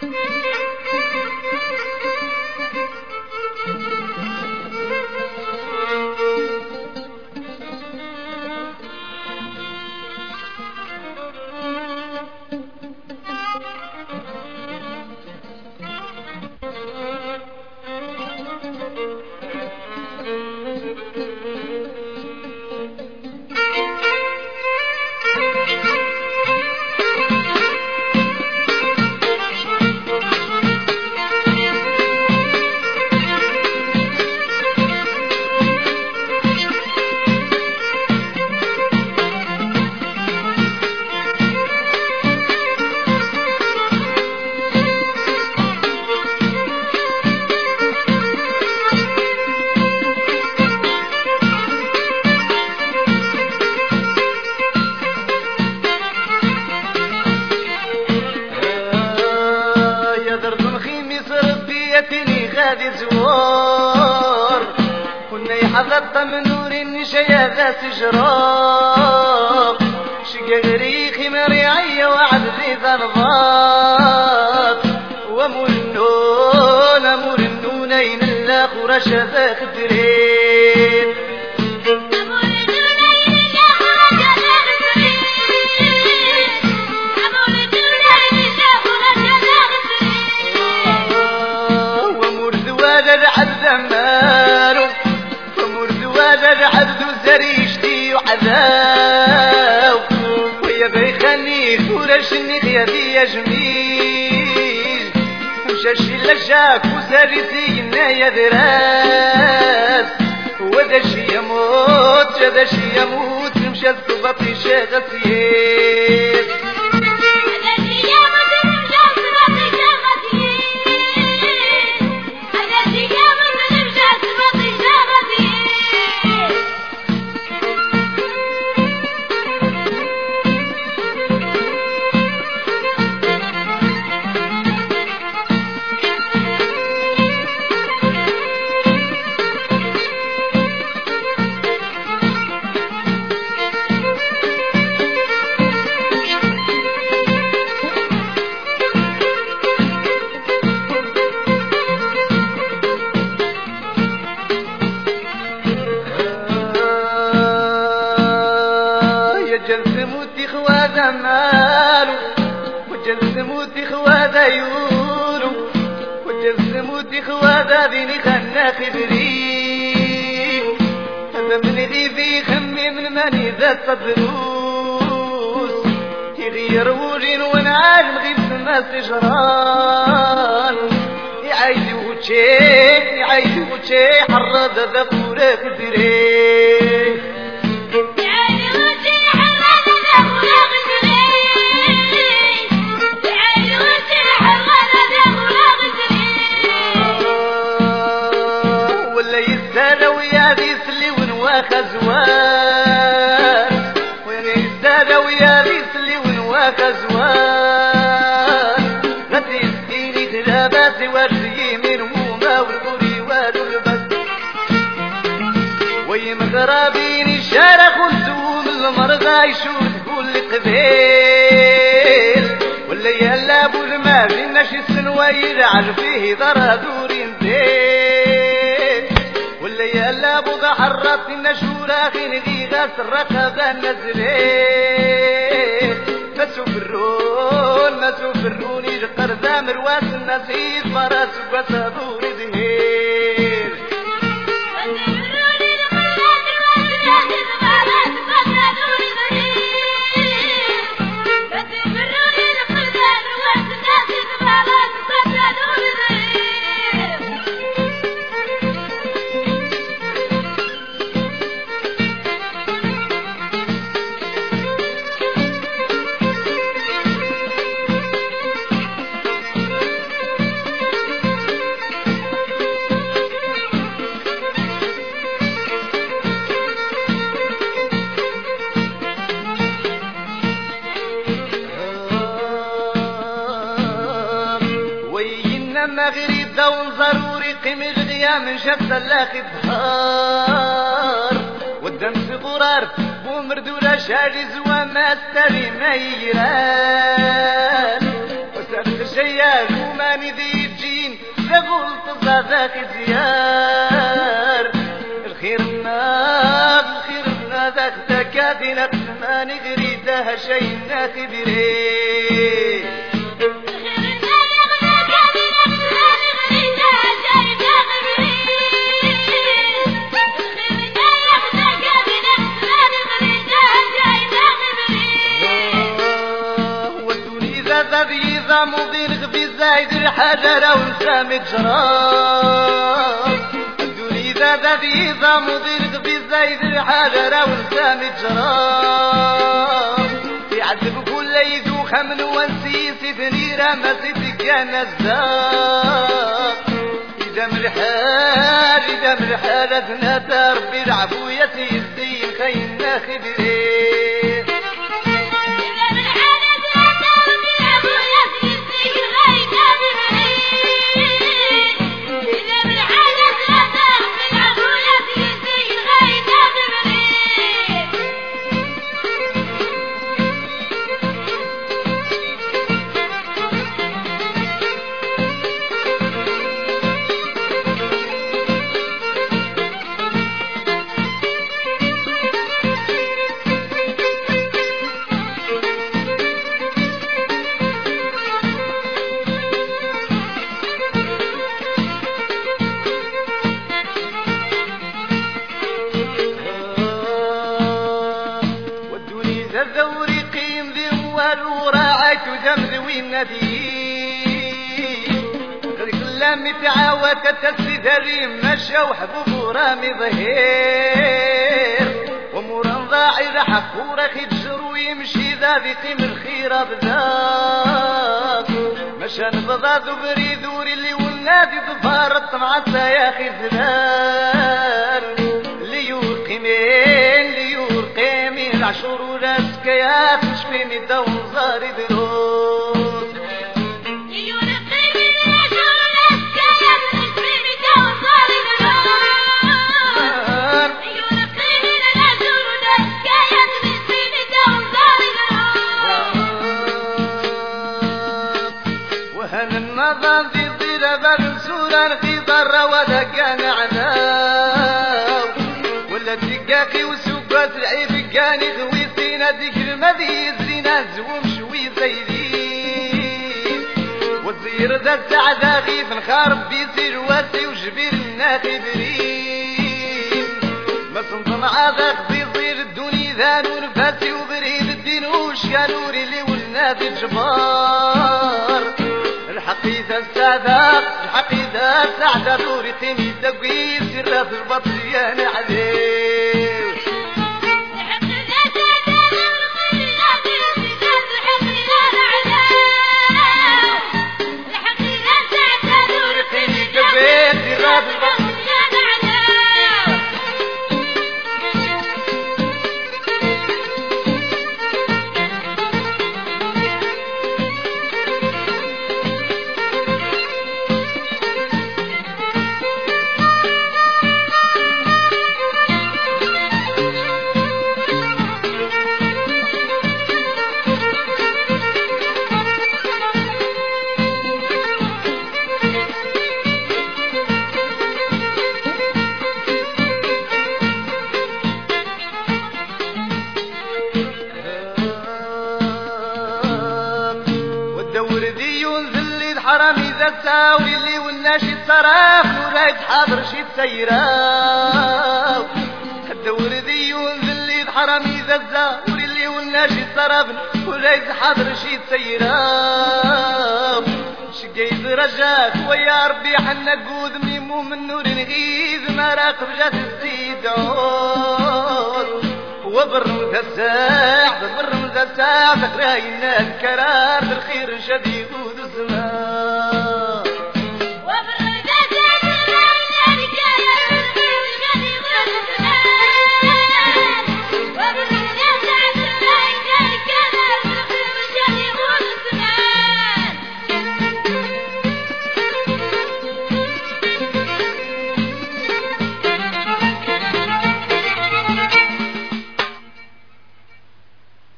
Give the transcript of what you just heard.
غادي زوار كنا يحضر من نور النشايا ذات جراب شقا خمار عيا وعد ذي ذنبات ومول النون اين الاخر شذا خدرين عبد زريشتي وعذاب ويا بيخني ورشني خيادي يا جميل وشاشي لشاك وسارسينا يا دراس وذا شي يموت هذا شي يموت مشى الطبطي شاغسيت مالو وجلس موتي خوادة يولو وجلس موتي خوادة ذيني خنا خبرين هذا من غيبي خمي من ماني ذا صدروس يغير وجين ونعالم غيب سما سجران يعيد وجه حرد ذا فورا كدرين خزوان وين يزداد ويا بيسلي ونواك زوان غتيسكيني تلابات ورزي من هما والقري والبس وي مغربين الشارع خلتوم المرضى يشوف كل قبيل ولا يلا ابو المال الناش السنوير عرفيه ضرا دورين ديل ولا يلا ابو حرت النشورة خين ذي غاس الرقبة نزلين ما سوفرون يجقر ذا مرواس النسيب فراس وصدور ذهيل مغرب دون ضروري قيم الغيام شفت اللاخي بهار والدم في غرار ومردولة شاجز وما استري ما يجران وسألت الشيال ماني ذي الجين قلت صداك زيار الخير الناس ذاك تكادنا ماني غريدها شيء ناخبرين ذا مضير في زايد الحجر ونسام الجرام الدنيا ذا ذا مضير في زايد الحجر ونسام الجرام يعذب كل يدوخ من ونسيس بني رمسي كان الزاق إذا من حالتنا تربي العفو يسيدي خينا خبرين الذوري قيم ذي وراعك دمر والنبي كل متعاوة تتسد الريم مشى وحبوب رامي ظهير ومورا ضاعي حفورة خجر ويمشي ذا بقيم الخيرة بذاك مشى نبضاد بريدوري اللي والنادي ضفارت مع السياخي زلال ليورقيمين العشور وراسكيات مش فيني دون زاري دروس ليورقيمين العشور وراسكيات مش فيني دون زاري دروس ليورقيمين العشور وراسكيات مش فيني دون زاري دروس وهن النظام في ضيرة بالسورة في ضرة ولا كان عذاب ولا تقاقي وسوقات العيب كان يغوي سينا ديك المذي زينا زوم شوي زيدين والزير ذا السعدة غيث نخارب بيسير واسي وجبير الناخبرين ما صنطن عذاك بيصير الدنيا ذا نور فاسي وبريد الدين وشكالوري اللي والنادي جبار الحقيقة السعدة دوري تيمي دقي سرات البطريان عليه حرامي ذا الساوي اللي والناشي الصراف ورايد حاضر شي تسيراو الدور ذي ينزل حرامي ذا الزاوي اللي والناشي الصراف ورايد حاضر شي تسيراو شقيد رجاك ويا ربي حنا قود ميمو من نور نغيث ما راقب جات الزيدون وبرم ذا الساعة ذكراي الناس كرار بالخير شديد الزمان